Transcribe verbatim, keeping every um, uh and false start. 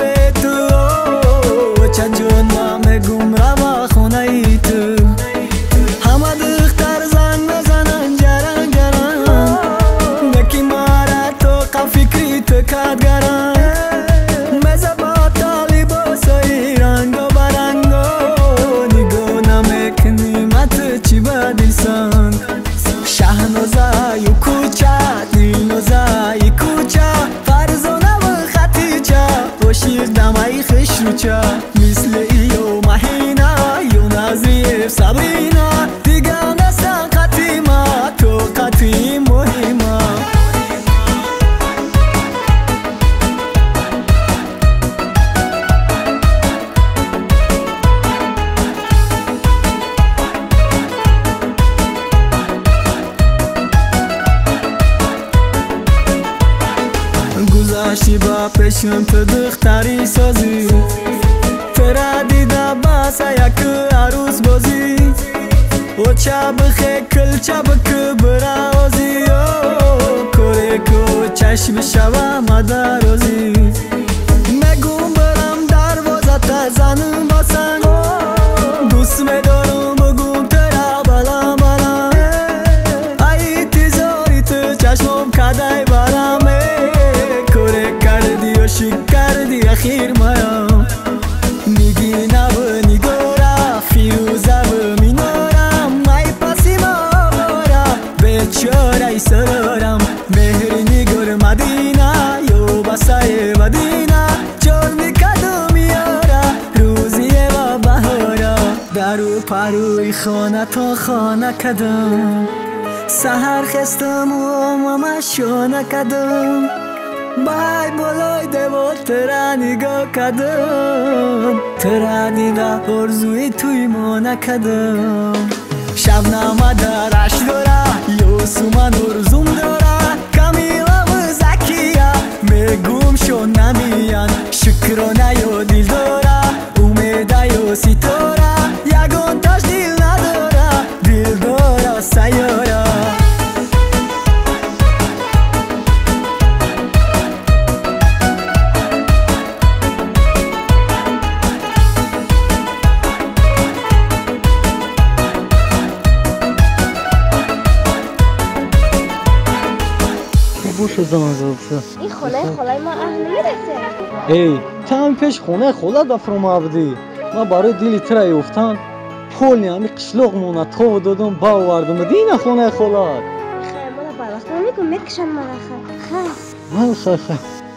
به تو چند جون ما مگم روا خونه ای تو همه دختر زنگ بزنن جرن جرن نکی ماره تو قفکری تو کدگرن مزه با طالباسای رنگ و برنگو نگو نمیکنی مت چی بدیسن شهنوزای کوچه دینوزای کوچه فرزانه و خطیچه و شیر دمای خشروچه مثل ایو مهینه یو نظریف سبرینه دیگه نستن قطیمه تو قطی مهمه گذاشتی با پشم تو دختری سازی ترا دیده باسه یک عروس بازی و چه بخی کل چه بک برازی کوری کو چشم شوه مدارازی مگم برم دروازه تا زنم باسن دوست میدارم بگم ترا بلا بلا ای تیزاری تو چشمم کدای برم شک کردی اخیر مایم میگی نبو نگورا فیروزه و مینورم مای پسی ما بارا بیچاره سرارم مهر نگور مدینه یو بسای مدینه چون میکدو میارا روزیه و بهارا درو پروی خانه تا خانه کدم سهر خستم و ماما شانه کدم بای بالای دیوار ترا نگاه کدم ترا دیده ارزوی توی ما نکدم شب نامه درش داره یوسو من ارزوم داره کمیلا و زکیه میگم شو نمیان شکرانه یا دیل داره امیده یا ستاره یگان تاش دیل نداره دیل داره سیاره بوشو زمان زبسه این خونه خلای ما اهل میرسه ای تا هم پیش خونه خلا دفرم عبدی ما برای دیلی ترای افتان پول همی قشلوغ مونه تو دادم با وردم دینه خونه خلا خیلی مالا بالا خونه میگم میکشن مالا خیلی من خیلی خیلی